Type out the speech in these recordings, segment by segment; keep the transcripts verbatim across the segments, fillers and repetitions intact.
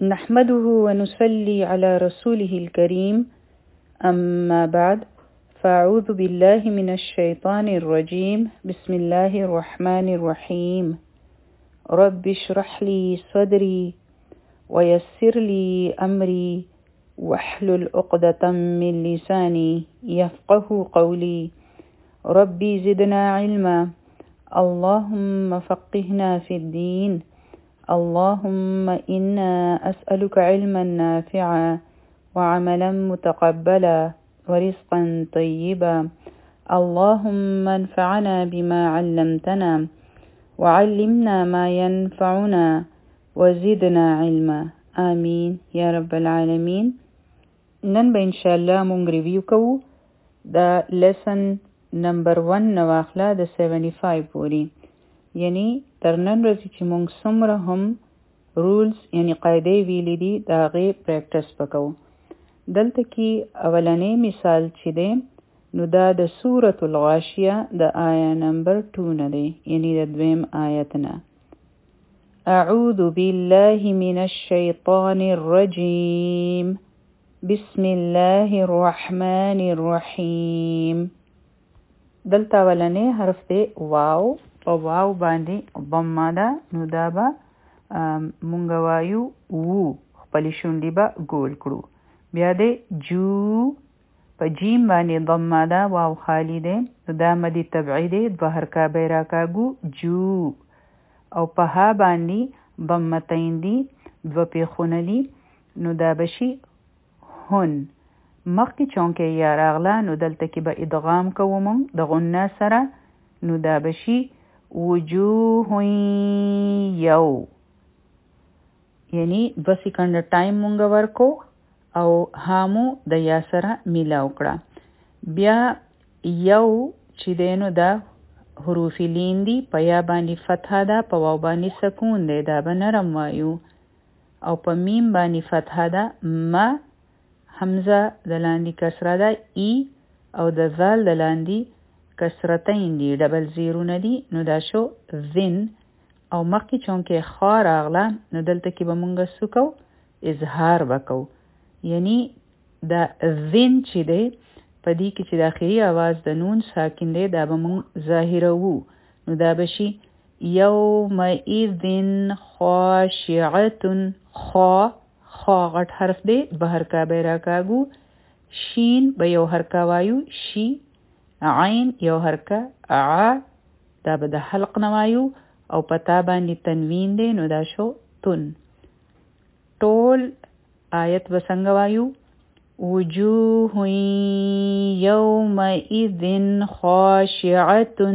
نحمده ونصلي على رسوله الكريم أما بعد فأعوذ بالله من الشيطان الرجيم بسم الله الرحمن الرحيم رب اشرح لي صدري ويسر لي أمري واحلل عقدة من لساني يفقه قولي ربي زدنا علما اللهم فقهنا في الدين اللهم إنا أسألك علما نافعا وعملا متقبلا ورزقا طيبا اللهم انفعنا بما علمتنا وعلمنا ما ينفعنا وزدنا علما آمين يا رب العالمين. نن به انشاءالله مونږ ریویو کوو دا لیسن نمبر ون نواخلا د سیونٹی فائیو پوری، یعنی تر نن ورځې چې مونږ څومره هم رولز یعنی قاعدې ویلې دي د هغې پریکټس وکړو. دلته کې اولنی مثال چې دی نو دا د سورة الغاشیه د آیه نمبر ټو نه دی، یعنی د دویم آیت نه. اعوذ بالله من الشیطان الرجیم بسم الله الرحمن الرحیم. دلته اولنی حرف دی واو، په واو باندې ضمه ده، نو دا به مونږ وایو وو، خپلې شونډې به ګول کړو. بیا دی جو، په جیم باندې ضمه ده، واو خالی دی، نو دا مدې طبعي دی، دوه حرکه به یې راکاږو جو. او په ها باندې ضمتین دي، دوه پیښونه دي، نو دا به شي هن. مخکې چونکې یا راغله نو دلته کې به ادغام کوو مونږ د غنه سره، نو دا به شي وجوه یو، یعنی دوه سیکنډه ټایم مونږ ورکو او هامو د یا سره میلاو کړه. بیا یو چې دی نو دا حروف لین دي، په یا باندې فتحه ده، په واو باندې سکون دی، دا به نرم وایو. او په میم باندې فتحه ده، ما حمزه د لاندې کسره ده، ای او د ذال د لاندې کسرتین دي، ډبل زیرونه دي، نو دا شو ذن. او مخکې چونکې خوا راغله نو دلته کې به مونږ څه کوو؟ اظهار وکړو، یعنی دا ذن چې دی په دې کې چې د آخري آواز د نون ساکن دی دا به مونږ ظاهروو، نو دا به شي یومئذ خاشعة. خا خا غټ حرف دی، دوه حرکه به یې راکاږو. شین به یو حرکه وایو شي، عین یو حرکه ع، دا به د حلق نه وایو. او پتا باندې تنوین دی، نو دا شو تن. ټول آیت به څنګه وایو؟ وجوه یومئذ خاشعة.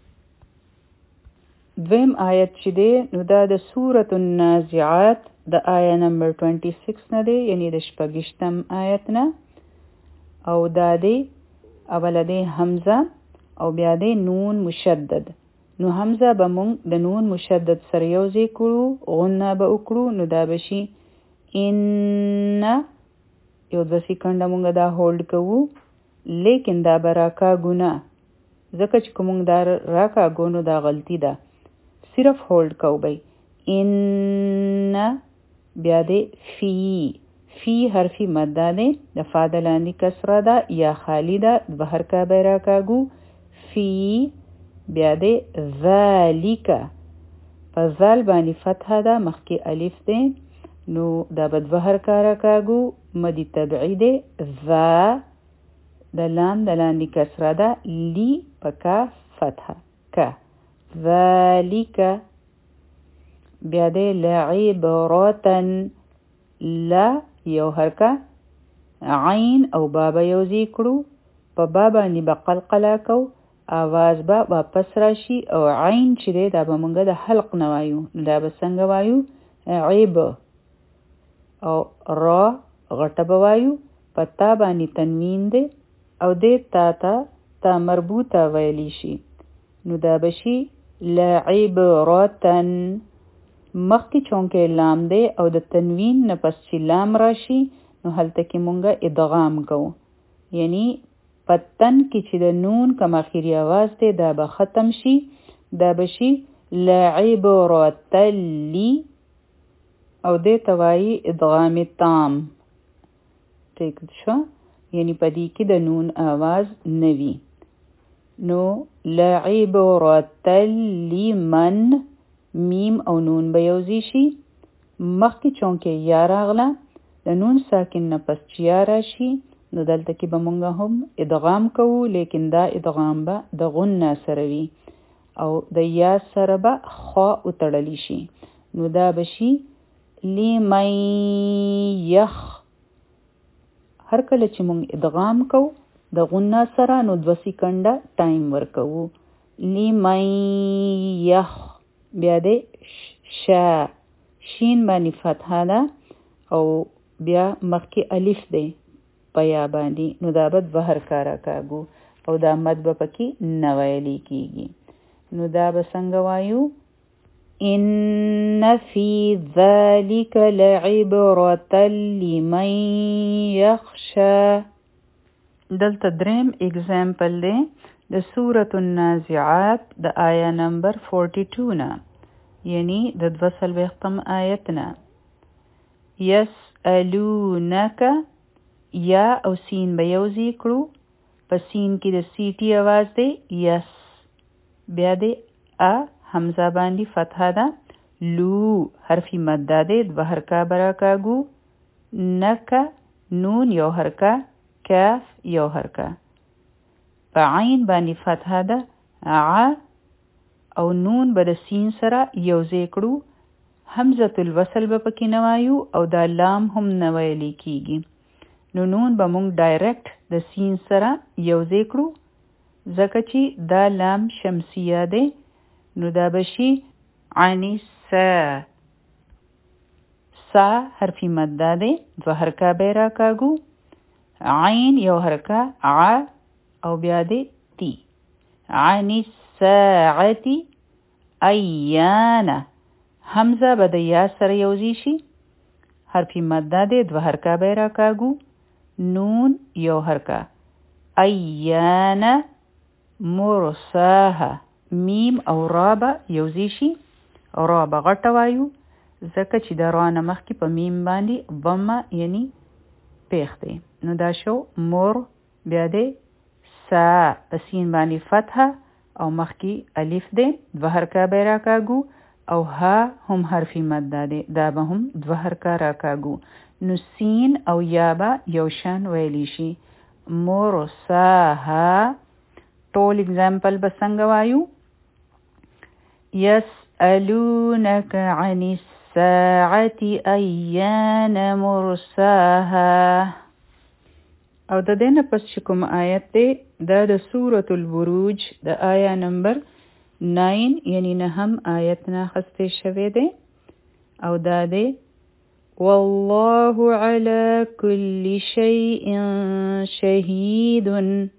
دویم آیت چې دی نو دا د سورة النازعات د آیه نمبر ټوینټي سکس نه دی، یعنی د شپږشتم آیت نه. او دا دی اوله دی حمزه او بیا دی نون مشدد. نو حمزه به مونږ د نون مشدد سره یو ځای کړو، غنه به وکړو، نو دا به شي ان. یو دوه سیکنډه مونږ دا هولډ کوو، لیکن دا به راکاږو نه، ځکه چې که مونږ دا راکاږو نو دا غلطي ده، صرف هولډ کوو بی ان. بیا دی فی، فی حرفی مده دی، د فا د لاندې کسره ده یا خالی ده، دوه حرکه به یې راکاږو فی. بیا دی ذالک، په ذال باندې فتحه ده، مخکې الف دی، نو دا به دوه حرکه راکاږو، مدې طبعي دی. ذا د لام د لاندې کسره ده، لی په کا فتحه کا ذالک. بیا دی لعبرتن، لا یو حرکه، عین او با به یو ځای کړو، په با باندې به قلقله کو، آواز به واپس راشي. او عین چې دی دا به مونږ د حلق نه وایو، دا به څنګه وایو؟ عیب. او را غټه به وایو، په تا باندې تنوین دی او دې تا ته تا مربوطه ویلی شي، نو دا به شي لعبرتن. مخکې چونکې لام دی او د تنوین نه پس چې لام راشي نو هلته کې مونږه ادغام کوو، یعنی پتن کې چې د نون کم اخیری آواز دی دا به ختم شي، دا به شي لعبرتن لی. او دې توایی ادغام تام. ټیک شو، یعنی پدې کې د نون آواز نوي. نو لعبرة لمن میم او نون به یوځای شي. مخکې چونکې یا راغله د نون ساکن نه پس چې یا راشي نو دلته کې به مونږ هم ادغام کوو، لیکن دا ادغام به د غنه سره وي او د یا سره به خا وتړلی شي. نو دا به شي لمن یخ. هر کله چې مونږ ادغام کوو د غنه سره نو دو سیکنډه ټایم ورکوو. لمن یخ. بیا د شا شین باندې فتحه ده او بیا مخکې الف دی په یا باندې، نو دا به دوه حرکه راکاږو او دا مد به پکې نه ویلی کېږي. نو دا به څنګه وایو؟ ان فی ذلک لعبرة لمن یخشى. دلته دریم اگزامپل دی د سورة النازعات د آیا نمبر فورٹی ٹو نه، یعنی د دوه څلوېښتم آیت نه. یسألونک، یا او سین به یوځای کړو. په سین کې د سیټي آواز دی یس. بیا د ا حمزه باندې فتحه ده. لو حرفی مده دی، دوه حرکه به راکاږو. نکه نون یو حرکه، کاف یو حرکه. په عین باندې فتحه ده ع او نون به د سین سره یوځای کړو. حمزه الوصل به پکې نه وایو او دا لام هم نه ویلی کېږي. نو نون به مونږ ډایرکټ د سین سره یوځای کړو ځکه چې دا لام شمسیه دی. نو دا به شي عنیسا. سا حرفی مده دی، دوه حرکه به راکاږو. عین یو حرکه ع او بیا دی تی. عنیساعتی ایانا. حمزه به د یا سره یوځای شي. حرفی مده دی، دوه حرکه به راکاږو. نون یو حرکه. ایانا مرساها. میم او را به یوځای شي. را به غټه وایو ځکه چې د را نه مخکې په میم باندې ضمه یعنی پیښ دی. نو دا شو مر. بیا دی سا په سین باندې فتحه او مخکې الف دی، دوه حرکه به راکاږو. او ها هم حرفی مده دی، دا به هم دوه حرکه راکاږو. نو سین او یا به یو شان ویلی شي. مرساها. ټول اگزامپل به څنګه وایو؟ یسألونک عن الساعة ایان مرساها. او د دې نه پس چې کوم آیت دی دا د سورة البروج د آیا نمبر ناین یعنی نهم آیت نه اخیستی شوی دی او دا دی والله على كل شيء شهید.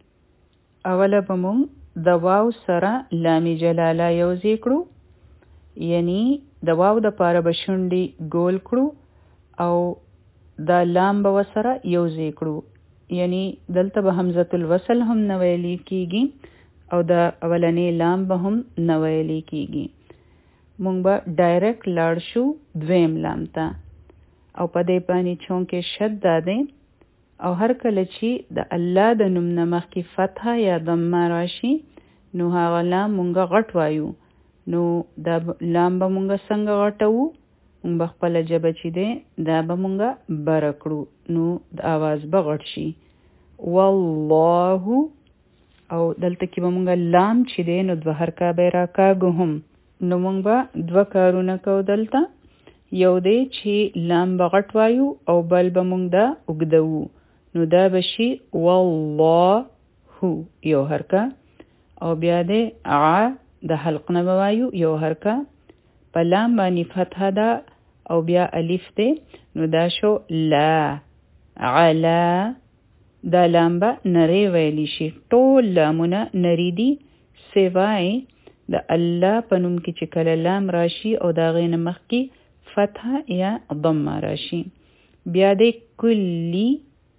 اوله به مونږ د واو سره لام جلاله یوځای کړو، یعنی د واو د پاره به شونډې ګول کړو او دا لام به ورسره یوځای کړو، یعنی دلته به حمزه الوصل هم نه ویلی کېږي او د اولنې لام به هم نه ویلی کېږي. مونږ به ډایرکټ لاړ شو دویم لام ته او په دې باندې چونکې شد دی او هر کله چې د الله د نوم نه مخکې فتحه یا ضمه راشي نو هغه لام مونږ غټ وایو. نو دا لام به مونږ څنګه غټوو؟ مونږ به خپله ژبه چې دی دا به مونږ بره کړو نو د آواز به غټ شي. والله. او دلته کې به مونږ لام چې دی نو دوه حرکه به راکاږو هم. نو مونږ به دوه کارونه کوو دلته. یو دی چې لام به غټ وایو او بل به مونږ دا اوږدوو. نو دا به شي والله یو حرکه او بیا دی ع د حلق نه به وایو یو حرکه. په لام باندې فتحه ده او بیا الف دی نو دا شو لا. علا. دا لام به نری ویلی شي. ټول لامونه نری دي سوای د الله په نوم کې چې کله لام راشي او دا غې نه مخکې فتحه یا ضمه راشي. بیا دی کلی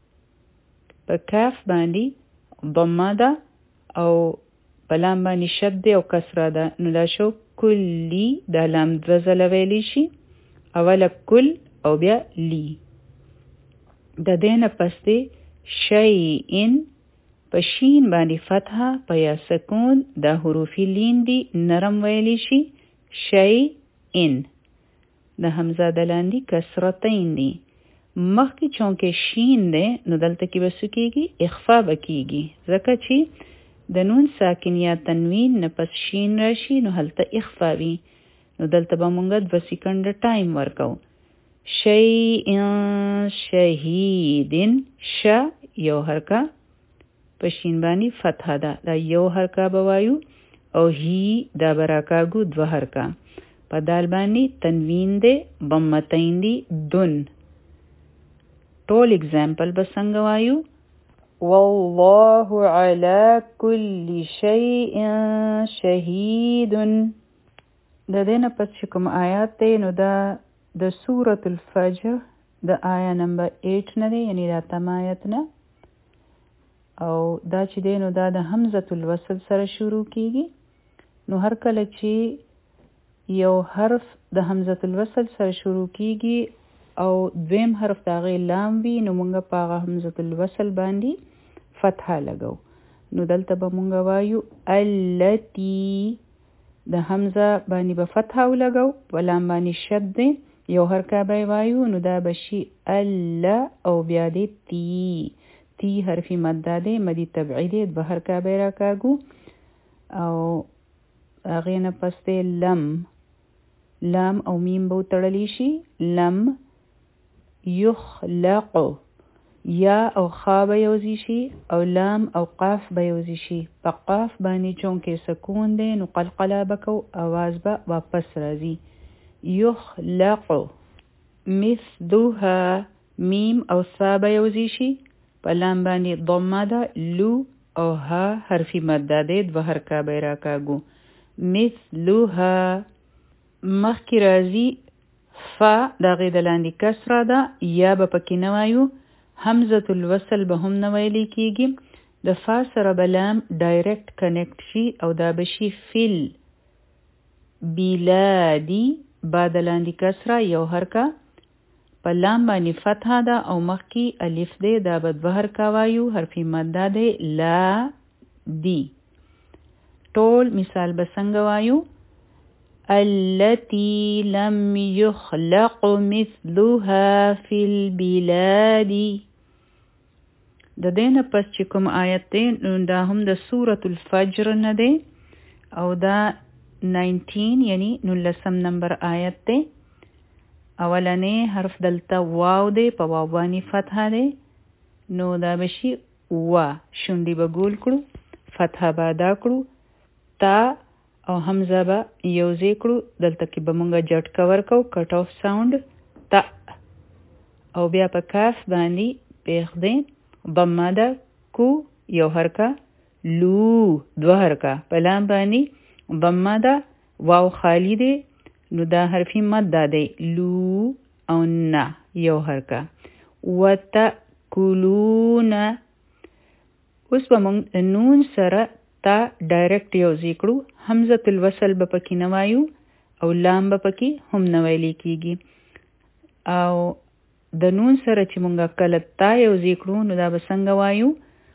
په کاف باندې ضمه ده او په لام باندې شد دی او کسره ده نو دا شو کلی. دا لام دوه ځله ویلی شي. اوله کل او بیا لی. د دې نه پس دی شیئن په شین باندې فتحه په یا سکون د حروف لین دی نرم ویلی شي شیئن. د حمزه د لاندې کسرتین دی مخکې چونکه شین دی نو دلته کې به څه کېږي اخفا به کېږي ځکه چې د نون ساکن یا تنوین نه پس شین راشي نو هلته اخفا وي نو دلته به مونږ دوه سکنډه ټایم ورکو. شیئن شهیدن ش یو حرکه په شین باندې فتحه ده دا یو حرکه به وایو او هی دا براکاګو دوه حرکه په دال باندې تنوین دی ضمتین دی دن. ټول اگزامپل به څنګه وایو والله على كل شيء شهيد. د دې نه پس چې کوم آیات دی نو دا د سورة الفجر د آیا نمبر ایٹ نه دی یعنی دا تم آیت نه او دا چې دی نو دا د حمزة الوصل سره شروع کیږي نو هر کله چې یو حرف د حمزة الوصل سره شروع کیږي او دویم حرف د هغې لام وي نو مونږ په هغه حمزة الوصل باندې فتحه لګو نو دلته به مونږ وایو التي د حمزه باندې به فتحه ولګو په لام باندې شد دی یو حرکه به وایو نو دا به شي ال او بیا دی تی تی حرفی مده دی مدی تبعی دی دوه حرکه به راکاږو او هغې نه پس دی لم لام او میم به وتړلی شي لم یخلق یا او خا به یوځي شي او لام او قاف به یوځي شي په قاف باندې چونکې سکون دی نو قلقله به کو اواز به واپس راځي یخلق مثلها میم او سا به یوځي شي په لام باندې ضمه ده لو او ها حرفی مده دی دوه حرکه به راکاږو مثلها مخکې راځي فا د هغې د لاندې کسره ده یا به پکې نه وایو حمزة الوصل به هم نه ویلی کېږي د فا سره به لام ډایرکټ کنیکټ شي او دا به شي فیل بیلادي با د لاندې کسره یو حرکه په لام باندې فتحه ده او مخکې الف دی دا به دوه حرکه وایو حرفی مده دی لا دی. ټول مثال به څنګه وایو التي لم يخلق مثلها في البلاد. د دې نه پس چې کوم آیت دی نو دا هم د سورة الفجر نه دی او دا نائنټین یعنی نولسم نمبر آیت دی. اولنې حرف دلته واو دی په واو باندې فتحه دی نو دا به شي وا شونډې به ګول کړو فتحه به ادا کړو تا او حمزه به یوځای کړو دلته کې به مونږ جټکه ورکو کټ آف ساوند تا او بیا په کاف باندې پیښ دی ضمه ده کو یو حرکه لو دوه حرکه په لام باندې ضمه ده واو خالی دی نو دا حرفی مده دی لو او نا یو حرکه وتأکلون. اوس به مونږ نون سره تا ډایرکټ یوځای کړو حمزة الوصل به پکې نه وایو او لام به پکې هم نه ویلی کېږي او د نون سره چې مونږ کله تا یوځای کړو نو دا به څنګه وایو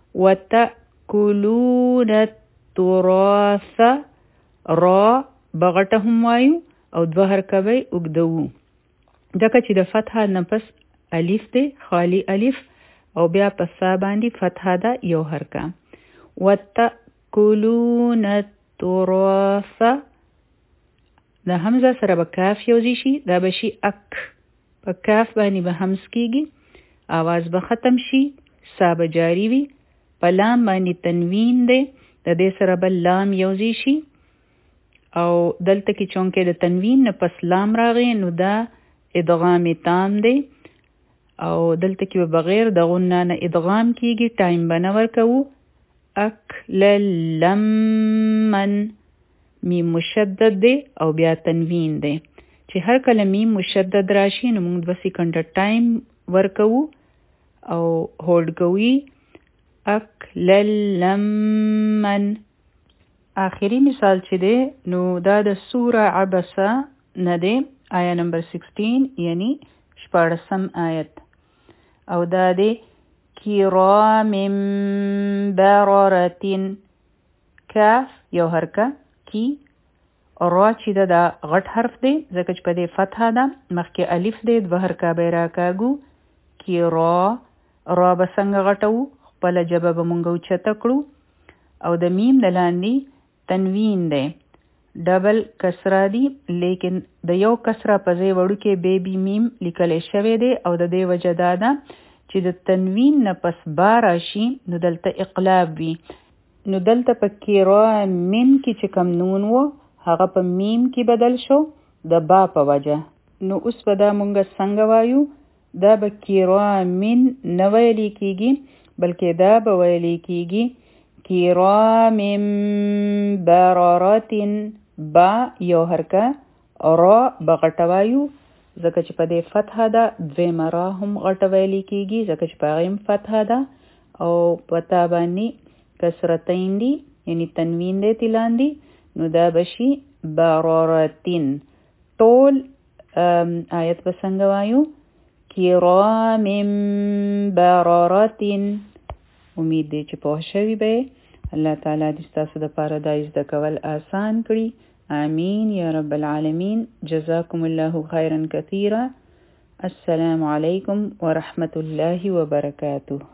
وتأکلون التراث را بغټه هم وایو او دوه حرکه به اوږدوو ځکه چې د فتحه نه پس الف دی خالی الف او بیا په سا باندې فتحه ده یو حرکه وتأکلون التراث د حمزه سره به کاف یوځای شي دا به شي اک په کاف باندې به همز کېږي آواز به ختم شي سا به جاری وي په لام باندې تنوین دی د دې سره به لام یوځای شي او دلته کې چونکې د تنوین نه پس لام راغی نو دا ادغام تام دی او دلته کې به بغیر د غنه نه ادغام کېږي ټایم به نه ورکوو اکللمن میم مشدد دی او بیا تنوین دی چې هر کله میم مشدد راشي نو موږ دوه سکنډه ټایم ورکوو او هولډ کوي اکللمن. آخری مثال چې دی نو دا د سوره عبسه نه دی آیا نمبر سکسټین یعنی شپاړسم آیت او دا دی کرام بررتین. کاف یو حرکه، کی را چې ده دا غټ حرف دی ځکه چې په دې فتحه ده، مخکې الف دی، دوه حرکه به یې راکاږو. کی را را به څنګه غټو، خپله ژبه به مونږ اوچته کړو. او د میم د لاندې تنوین دی، ډبل کسره دی، لیکن د یو کسره په ځای وړوکی بیبي میم لیکلی شوی دی او د دې وجه دا ده چې د تنوین نه پس با راشي نو دلته اقلاب وي. نو دلته په کرامن کې چې کم نون و هغه په میم کې بدل شو د با په وجه. نو اوس به دا مونږ څنګه وایو؟ دا به کرامن نه ویلی کېږي بلکې دا به ویلی کېږي کرامن بررتین. با یو حرکه، را به غټه وایو ځکه چې په دې فتحه ده، دویمه را هم غټه ویلی کېږي ځکه چې په هغې هم فتحه ده، او په تا باندې کسرتین دي یعنی تنوین دی تی لاندې، نو دا بشي بررتین. ټول آیت به څنګه وایو؟ کرام بررتین. امید دی چې پوه شوي به. الله تعالی دې ستاسو دپاره دا زده کول آسان کړي. آمین یا رب العالمین. جزاکم الله خیرا کثیرا. السلام علیکم ورحمة الله وبرکاته.